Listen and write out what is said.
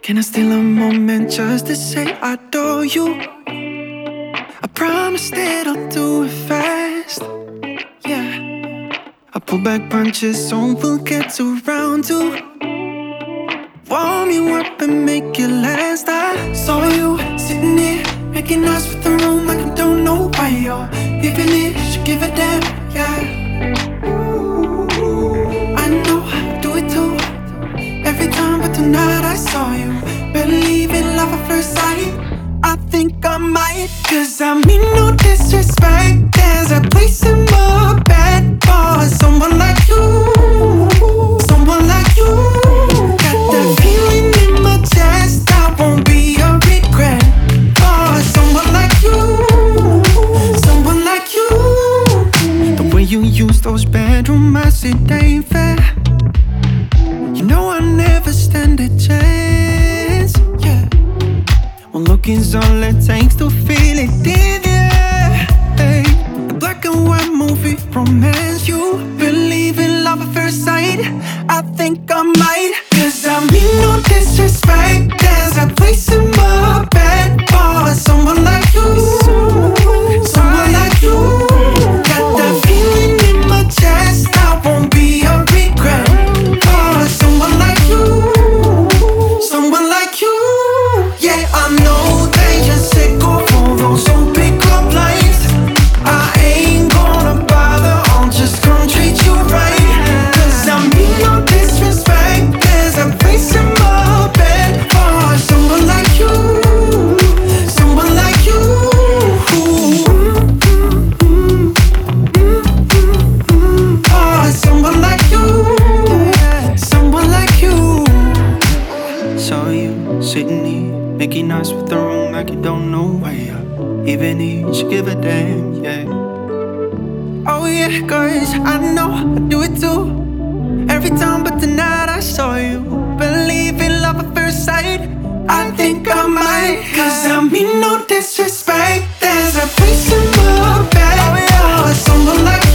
Can I steal a moment just to say I adore you? I promise that I'll do it fast. Yeah, I pull back punches so we'll get around to warm you up and make it last. I saw you sitting here making eyes with the room like I don't know why you're even it. Should give a damn, yeah. I know I do it too every time, but tonight I saw you. Believe in love at first sight. I think I might, 'cause I mean no disrespect. There's a place in my bed for someone like you. Someone like you. Got that feeling in my chest, I won't be a regret. For someone like you. Someone like you. The way you use those bedroom eyes, it ain't fair. You know I never stand a chance. Yeah, well, looking's all it takes to feel it in the air. Hey, the black and white movie romance. You believe in love at first sight. I think I might, 'cause I mean no disrespect. There's a place in my bed for someone like you. Someone like you. Got that feeling in my chest, I won't be a regret. For someone like you. Someone like you. Yeah, I know that you're sick of all those old pick-up lines. I ain't gonna bother, I'll just come treat you right. 'Cause I mean no disrespect. There's a place in my bed for someone like you. Someone like you. For someone like you. Someone like you. Saw you sitting here making eyes with the room like you don't know why you even need to give a damn, yeah. Oh yeah, 'cause I know I do it too every time, but tonight I saw you. Believe in love at first sight. I think I might, 'cause I mean no disrespect. There's a place in my bed for someone like